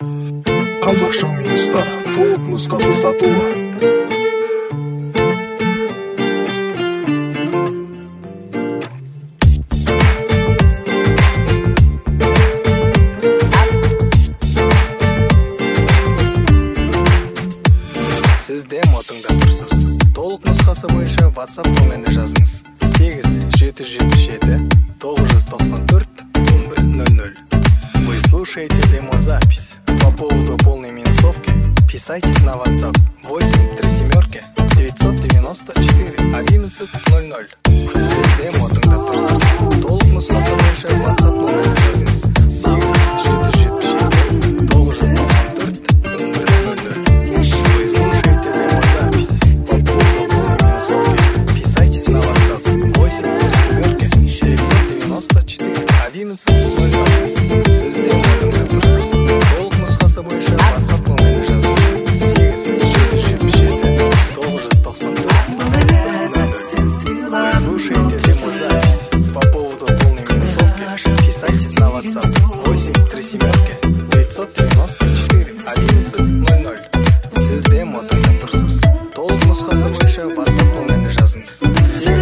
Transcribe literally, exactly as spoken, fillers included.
Қазақша минустар толық нұсқасы сатылы. Сіз демо тыңдап тұрсыз. Толық нұсқасы бойынша WhatsApp номеріне жазыңыз. сегіз жеті жүз жетпіс жеті тоғыз жүз тоқсан төрт он бір нөл нөл. Вы слушаете демозапись. По поводу полной минусовки писайте на WhatsApp восемь три семерки девятьсот девяносто четыре одиннадцать ноль ноль. Сіз демо тыңдап тұрсыз. Толық нұсқасы бойынша WhatsApp номеріне жазыңыз. сегіз жеті жүз жетпіс жеті тоғыз жүз тоқсан төрт он бір нөл нөл. Вы слушаете демозапись. По поводу полной минусовки писайте на WhatsApp восемь три семерки девятьсот девяносто четыре одиннадцать ноль ноль. Сіз демо тыңдап тұрсыз. Толық нұсқасы бойынша WhatsApp номеріне жазыңыз. сегіз жеті жүз жетпіс жеті тоғыз жүз тоқсан төрт он бір нөл нөл. Вы слушаете демозапись. По поводу полной минусовки писайте на WhatsApp восемь три семерки девятьсот девяносто четыре одиннадцать ноль ноль. Сіз демо тыңдап тұрсыз. Толық нұсқасы бойынша WhatsApp номеріне жазыңыз.